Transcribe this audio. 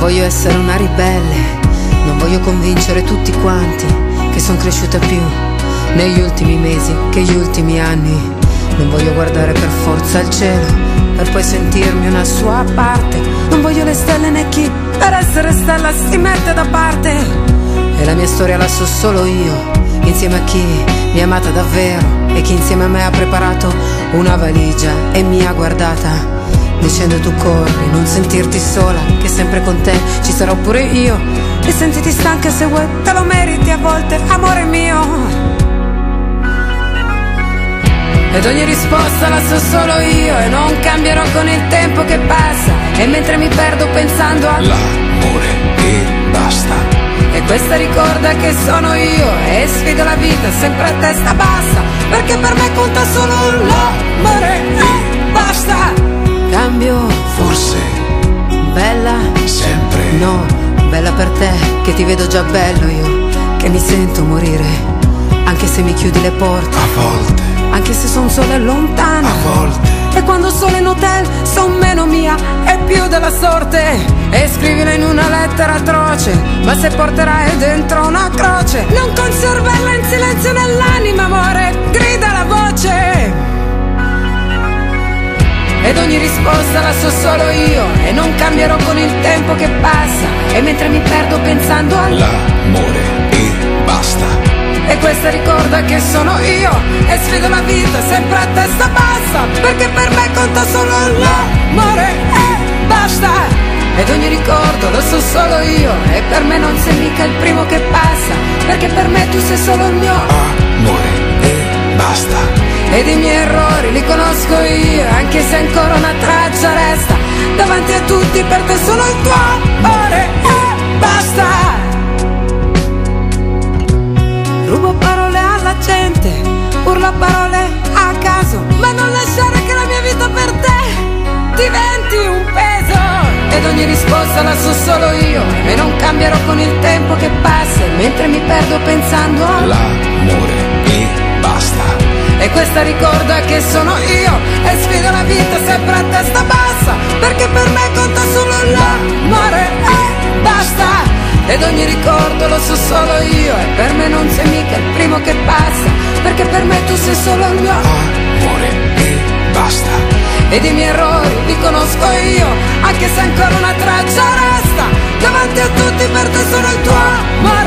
voglio essere una ribelle, non voglio convincere tutti quanti che sono cresciuta più negli ultimi mesi che gli ultimi anni. Non voglio guardare per forza il cielo per poi sentirmi una sua parte. Non voglio le stelle né chi per essere stella si mette da parte. E la mia storia la so solo io, insieme a chi mi ha amata davvero e chi insieme a me ha preparato una valigia e mi ha guardata dicendo: tu corri, non sentirti sola, che sempre con te ci sarò pure io. E sentiti stanca se vuoi, te lo meriti a volte, amore mio. Ed ogni risposta la so solo io e non cambierò con il tempo che passa. E mentre mi perdo pensando all'amore e basta. E questa ricorda che sono io e sfido la vita sempre a testa bassa, perché per me conta solo l'amore e basta. Cambio, forse, bella, sempre. No, bella per te, che ti vedo già bello io, che mi sento morire, anche se mi chiudi le porte. A volte, anche se son sola e lontana. A volte. E quando sono in hotel son meno mia e più della sorte. E scrivila in una lettera atroce, ma se porterai dentro una croce, non conservarla in silenzio nell'anima, amore, grida la voce. Ed ogni risposta la so solo io e non cambierò con il tempo che passa. E mentre mi perdo pensando all'amore e basta. E questa ricorda che sono io e sfido la vita sempre a testa bassa, perché per me conta solo l'amore e basta. Ed ogni ricordo lo so solo io e per me non sei mica il primo che passa, perché per me tu sei solo il mio amore e basta. Ed i miei errori li conosco io, anche se ancora una traccia resta. Davanti a tutti per te sono il tuo amore e basta. Rubo parole alla gente, urlo parole a caso, ma non lasciare che la mia vita per te diventi un peso. Ed ogni risposta la so solo io e non cambierò con il tempo che passa, mentre mi perdo pensando all'amore e basta. E questa ricorda che sono io e sfido la vita sempre a testa bassa, perché per me conta solo l'amore e basta. Ed ogni ricordo lo so solo io e per me non sei mica il primo che passa, perché per me tu sei solo il mio amore e basta. Ed i miei errori li conosco io, anche se ancora una traccia resta. Davanti a tutti per te sono il tuo amore